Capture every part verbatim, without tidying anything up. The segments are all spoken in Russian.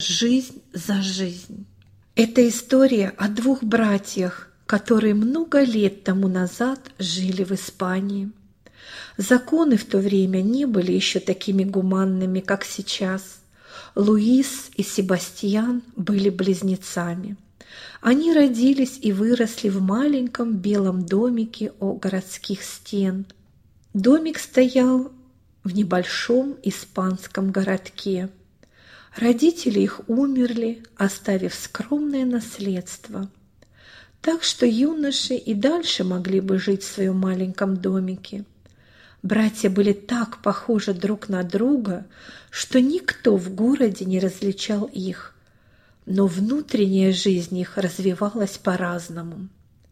жизнь за жизнь. Это история о двух братьях, которые много лет тому назад жили в Испании. Законы в то время не были еще такими гуманными, как сейчас. Луис и Себастьян были близнецами. Они родились и выросли в маленьком белом домике у городских стен. Домик стоял в небольшом испанском городке. Родители их умерли, оставив скромное наследство. Так что юноши и дальше могли бы жить в своем маленьком домике. Братья были так похожи друг на друга, что никто в городе не различал их, но внутренняя жизнь их развивалась по-разному.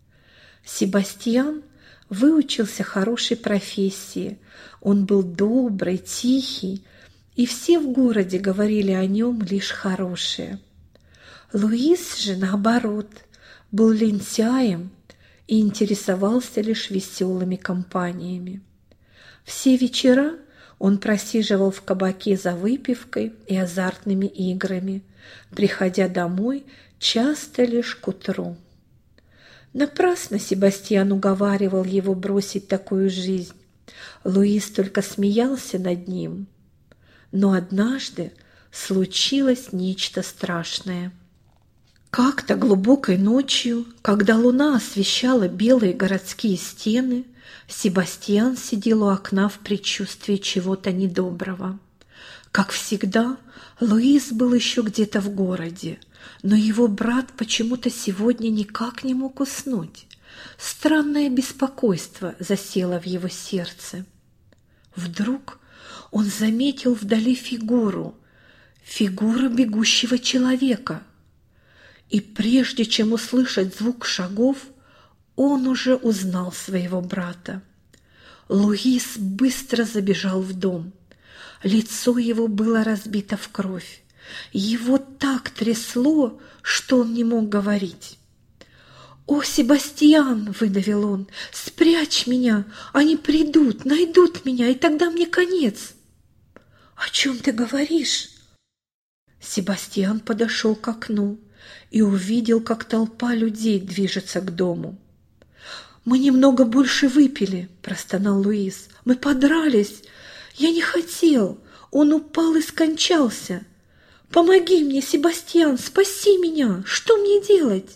Себастьян выучился хорошей профессии, он был добрый, тихий, и все в городе говорили о нем лишь хорошее. Луис же, наоборот, был лентяем и интересовался лишь веселыми компаниями. Все вечера он просиживал в кабаке за выпивкой и азартными играми, приходя домой часто лишь к утру. Напрасно Себастьян уговаривал его бросить такую жизнь. Луис только смеялся над ним. Но однажды случилось нечто страшное. Как-то глубокой ночью, когда луна освещала белые городские стены, Себастьян сидел у окна в предчувствии чего-то недоброго. Как всегда, Луис был еще где-то в городе, но его брат почему-то сегодня никак не мог уснуть. Странное беспокойство засело в его сердце. Вдруг он заметил вдали фигуру, фигуру бегущего человека. И прежде чем услышать звук шагов, он уже узнал своего брата. Луис быстро забежал в дом. Лицо его было разбито в кровь. Его так трясло, что он не мог говорить. «О, Себастьян!» – выдавил он. «Спрячь меня! Они придут, найдут меня, и тогда мне конец!» «О чем ты говоришь?» Себастьян подошел к окну и увидел, как толпа людей движется к дому. «Мы немного больше выпили», – простонал Луис. «Мы подрались. Я не хотел. Он упал и скончался. Помоги мне, Себастьян, спаси меня. Что мне делать?»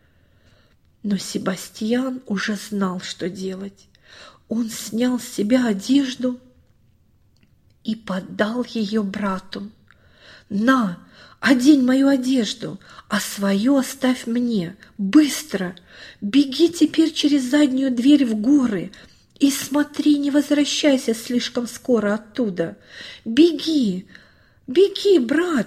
Но Себастьян уже знал, что делать. Он снял с себя одежду и подал ее брату. «На, одень мою одежду, а свою оставь мне. Быстро! Беги теперь через заднюю дверь в горы и смотри, не возвращайся слишком скоро оттуда. Беги, беги, брат!»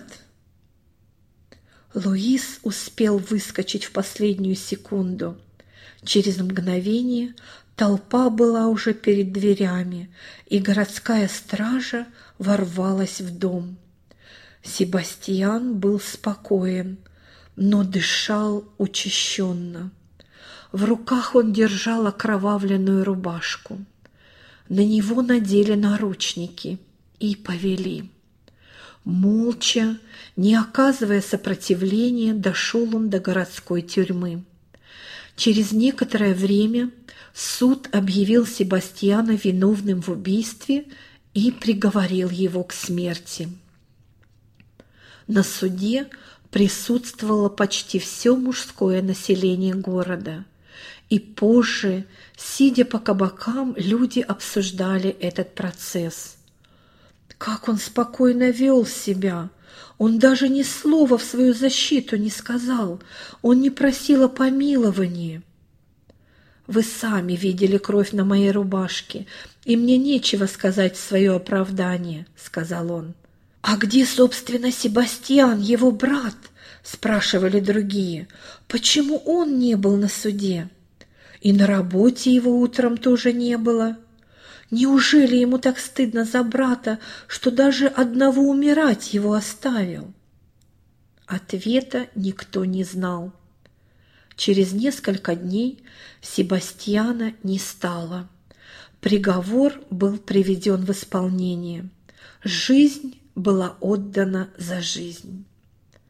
Луис успел выскочить в последнюю секунду. Через мгновение толпа была уже перед дверями, и городская стража ворвалась в дом. Себастьян был спокоен, но дышал учащенно. В руках он держал окровавленную рубашку. На него надели наручники и повели. Молча, не оказывая сопротивления, дошел он до городской тюрьмы. Через некоторое время суд объявил Себастьяна виновным в убийстве и приговорил его к смерти. На суде присутствовало почти все мужское население города, и позже, сидя по кабакам, люди обсуждали этот процесс. Как он спокойно вел себя! Он даже ни слова в свою защиту не сказал, он не просил о помиловании. «Вы сами видели кровь на моей рубашке, и мне нечего сказать в свое оправдание», — сказал он. «А где, собственно, Себастьян, его брат?» — спрашивали другие. «Почему он не был на суде? И на работе его утром тоже не было. Неужели ему так стыдно за брата, что даже одного умирать его оставил?» Ответа никто не знал. Через несколько дней Себастьяна не стало. Приговор был приведен в исполнение. Жизнь была отдана за жизнь.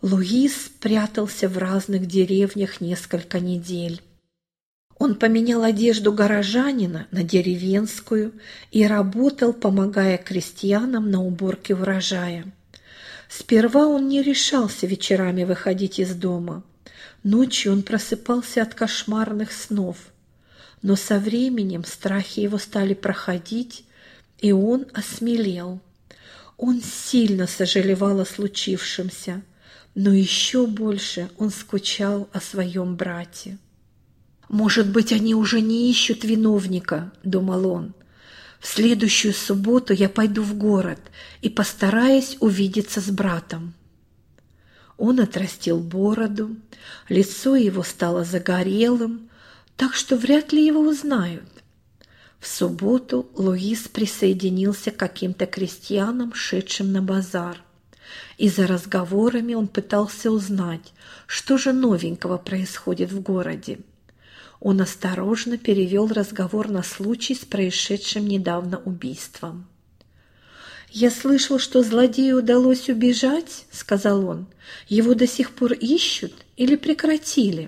Луис прятался в разных деревнях несколько недель. Он поменял одежду горожанина на деревенскую и работал, помогая крестьянам на уборке урожая. Сперва он не решался вечерами выходить из дома. Ночью он просыпался от кошмарных снов. Но со временем страхи его стали проходить, и он осмелел. Он сильно сожалевал о случившемся, но еще больше он скучал о своем брате. «Может быть, они уже не ищут виновника», — думал он. «В следующую субботу я пойду в город и постараюсь увидеться с братом». Он отрастил бороду, лицо его стало загорелым, так что вряд ли его узнают. В субботу Луис присоединился к каким-то крестьянам, шедшим на базар. И за разговорами он пытался узнать, что же новенького происходит в городе. Он осторожно перевел разговор на случай с происшедшим недавно убийством. «Я слышал, что злодею удалось убежать», — сказал он. «Его до сих пор ищут или прекратили?»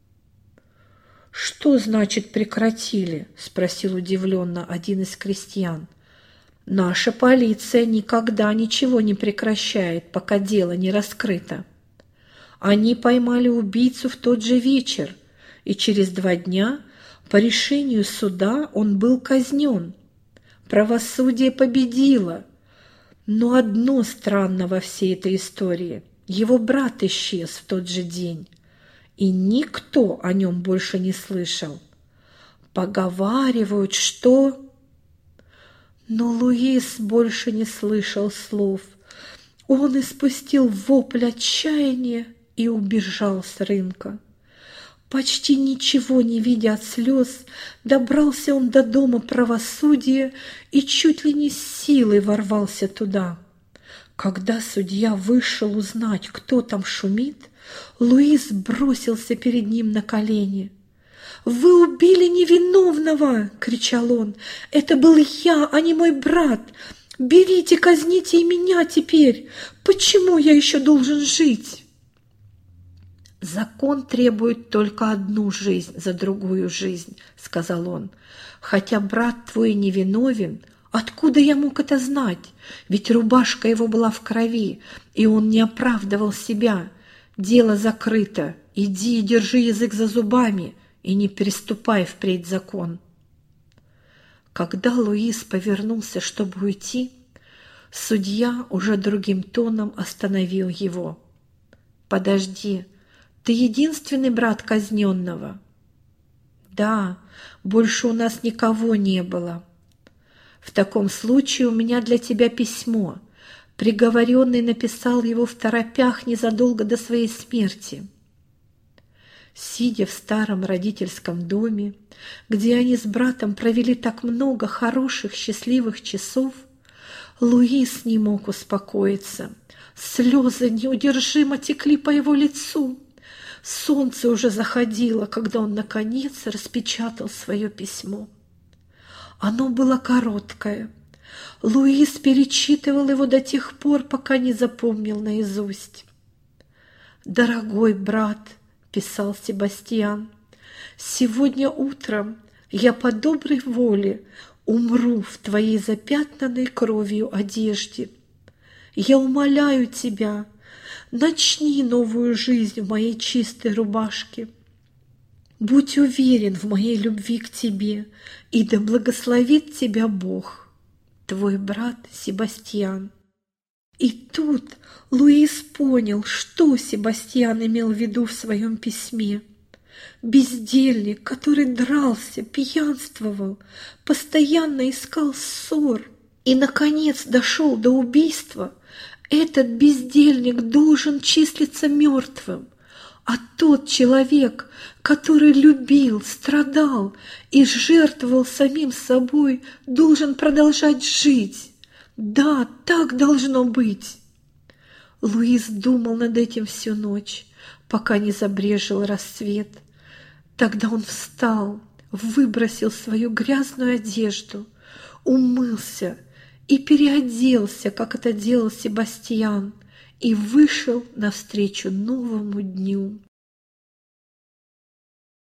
«Что значит прекратили?» — спросил удивленно один из крестьян. «Наша полиция никогда ничего не прекращает, пока дело не раскрыто. Они поймали убийцу в тот же вечер, и через два дня по решению суда он был казнен. Правосудие победило. Но одно странно во всей этой истории. Его брат исчез в тот же день, и никто о нем больше не слышал. Поговаривают, что...» Но Луис больше не слышал слов. Он испустил вопль отчаяния и убежал с рынка. Почти ничего не видя от слез, добрался он до дома правосудия и чуть ли не с силой ворвался туда. Когда судья вышел узнать, кто там шумит, Луис бросился перед ним на колени. «Вы убили невиновного!» — кричал он. «Это был я, а не мой брат! Берите, казните и меня теперь! Почему я еще должен жить?» «Закон требует только одну жизнь за другую жизнь», — сказал он. «Хотя брат твой невиновен, откуда я мог это знать? Ведь рубашка его была в крови, и он не оправдывал себя. Дело закрыто. Иди и держи язык за зубами, и не переступай впредь закон». Когда Луис повернулся, чтобы уйти, судья уже другим тоном остановил его. «Подожди. Ты единственный брат казненного?» «Да, больше у нас никого не было». «В таком случае у меня для тебя письмо». Приговоренный написал его второпях незадолго до своей смерти. Сидя в старом родительском доме, где они с братом провели так много хороших, счастливых часов, Луис не мог успокоиться. Слезы неудержимо текли по его лицу. Солнце уже заходило, когда он, наконец, распечатал свое письмо. Оно было короткое. Луис перечитывал его до тех пор, пока не запомнил наизусть. «Дорогой брат», — писал Себастьян, — «сегодня утром я по доброй воле умру в твоей запятнанной кровью одежде. Я умоляю тебя, начни новую жизнь в моей чистой рубашке. Будь уверен в моей любви к тебе, и да благословит тебя Бог. Твой брат Себастьян». И тут Луис понял, что Себастьян имел в виду в своем письме. Бездельник, который дрался, пьянствовал, постоянно искал ссор и, наконец, дошел до убийства, этот бездельник должен числиться мертвым, а тот человек, который любил, страдал и жертвовал самим собой, должен продолжать жить. Да, так должно быть. Луис думал над этим всю ночь, пока не забрезжил рассвет. Тогда он встал, выбросил свою грязную одежду, умылся и переоделся, как это делал Себастьян, и вышел навстречу новому дню.